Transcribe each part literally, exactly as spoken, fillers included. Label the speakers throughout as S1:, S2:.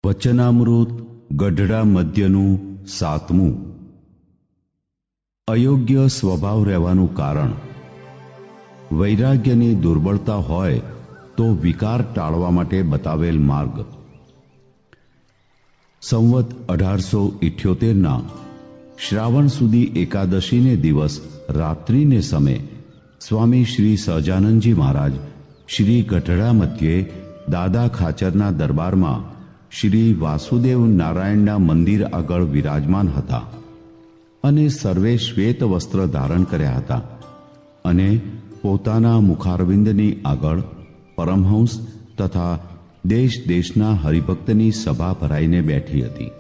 S1: વચનામૃત ગઢડા મધ્યનું સાતમું. અયોગ્ય સ્વભાવ રહેવાનું કારણ. વૈરાગ્યની દુર્બળતા હોય તો વિકાર ટાળવા માટે બતાવેલ માર્ગ. સંવત અઢારસો ઇઠ્યોતેરના શ્રાવણ સુધી એકાદશીને દિવસ રાત્રિને સમય સ્વામી શ્રી સહજાનંદજી મહારાજ શ્રી ગઢડા મધ્યે દાદા ખાચરના દરબારમાં શ્રી વાસુદેવ નારાયણના મંદિર આગળ વિરાજમાન હતા અને સર્વે શ્વેત વસ્ત્ર ધારણ કર્યા હતા અને પોતાના મુખારવિંદની આગળ પરમહંસ તથા દેશ દેશના હરિભક્તની સભા ભરાઈને બેઠી હતી.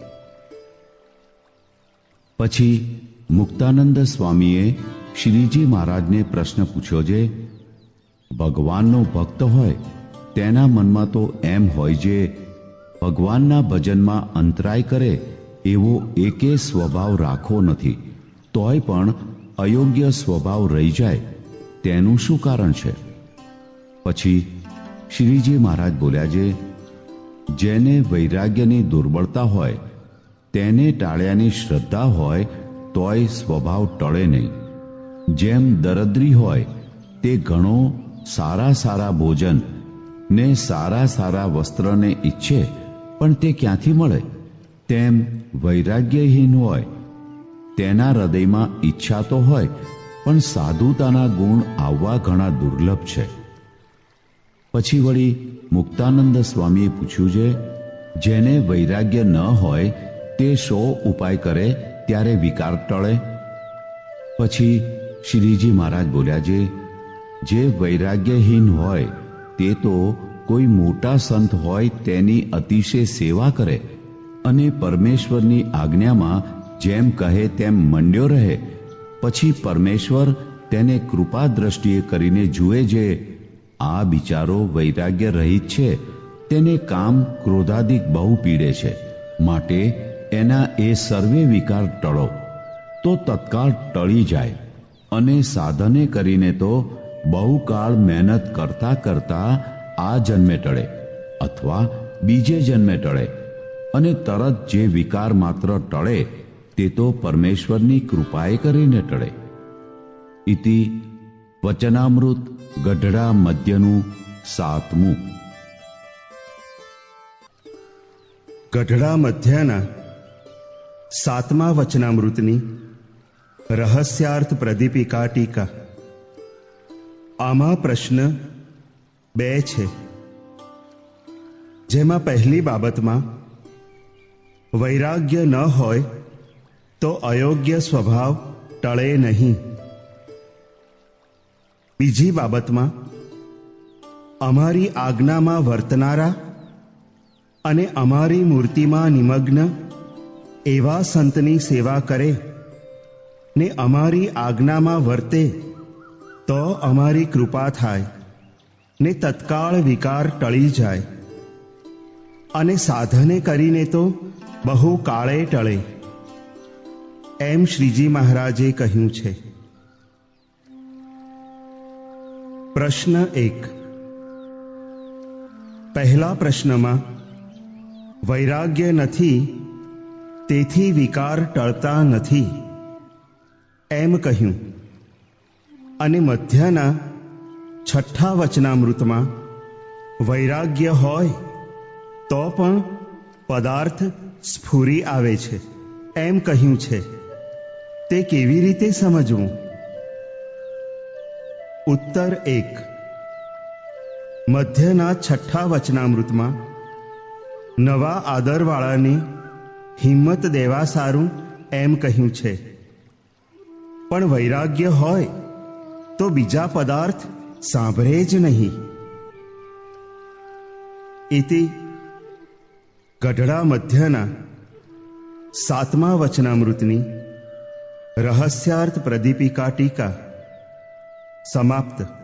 S1: પછી મુક્તાનંદ સ્વામીએ શ્રીજી મહારાજને પ્રશ્ન પૂછ્યો જે ભગવાનનો ભક્ત હોય તેના મનમાં તો એમ હોય જે ભગવાનના ભજનમાં અંતરાય કરે એવો એકે સ્વભાવ રાખવો નથી, તોય પણ અયોગ્ય સ્વભાવ રહી જાય તેનું શું કારણ છે? પછી શ્રીજી મહારાજ બોલ્યા જે જેને વૈરાગ્યની દુર્બળતા હોય તેને ટાળ્યાની શ્રદ્ધા હોય તોય સ્વભાવ ટળે નહીં. જેમ દરદ્રી હોય તે ઘણો સારા સારા ભોજન ને સારા સારા વસ્ત્રને ઈચ્છે પણ તે ક્યાંથી મળે, તેમ વૈરાગ્યહીન હોય તેના હૃદયમાં ઈચ્છા તો હોય પણ સાધુતાના ગુણ આવવા ઘણા દુર્લભ છે. પછી વળી મુક્તાનંદ સ્વામીએ પૂછ્યું છે જેને વૈરાગ્ય ન હોય તે શો ઉપાય કરે ત્યારે વિકાર ટળે? પછી શ્રીજી મહારાજ બોલ્યા જે જે વૈરાગ્યહીન હોય તે તો કોઈ મોટા સંત હોય તેની અતિશય સેવા કરે અને પરમેશ્વરની આજ્ઞામાં જેમ કહે તેમ મંડ્યો રહે, પછી પરમેશ્વર તેને કૃપા દ્રષ્ટિએ કરીને જુએ જે આ બિચારો વૈરાગ્ય રહિત છે, તેને કામ ક્રોધાદિક બહુ પીડે છે, માટે એના એ સર્વે વિકાર ટળો, તો તત્કાળ ટળી જાય અને સાધને કરીને તો બહુ કાળ મહેનત કરતા કરતા આ જન્મે ટળે અથવા બીજે જન્મે ટળે અને તરત જે વિકાર માત્ર ટળે તે તો પરમેશ્વરની કૃપાએ કરીને ટળે. ઇતિ વચનામૃત ગઢડા મધ્યનું સાતમું.
S2: ગઢડા મધ્યના સાતમા વચનામૃતની રહસ્યાર્થ પ્રદીપિકા ટીકા. આમાં પ્રશ્ન બે છે, જેમાં પહેલી બાબતમાં વૈરાગ્ય ન હોય તો અયોગ્ય સ્વભાવ ટળે નહીં. બીજી બાબતમાં અમારી આજ્ઞામાં વર્તનારા અને અમારી મૂર્તિમાં નિમગ્ન એવા સંતની સેવા કરે ને અમારી આજ્ઞામાં વર્તે તો અમારી કૃપા થાય ને તત્કાળ વિકાર ટળી જાય અને સાધને કરીને તો બહુ કાળે ટળે, એમ શ્રીજી મહારાજે કહ્યું છે. પ્રશ્ન એક. પહેલા પ્રશ્નમાં વૈરાગ્ય નથી તેથી વિકાર ટળતા નથી એમ કહ્યું અને મધ્યના છઠ્ઠા વચનામૃતમાં વૈરાગ્ય હોય તો પણ પદાર્થ સ્ફુરી આવે છે એમ કહ્યું છે. તે કેવી રીતે સમજવું? ઉત્તર એક. મધ્યના છઠ્ઠા વચનામૃતમાં નવા આદરવાળાને હિંમત દેવા સારું એમ કહ્યું છે, પણ વૈરાગ્ય હોય તો બીજા પદાર્થ સાંભળે જ નહીં. ઇતિ ગઢડા મધ્યના સાતમા વચનામૃતની રહસ્યાર્થ પ્રદીપિકા ટીકા સમાપ્ત.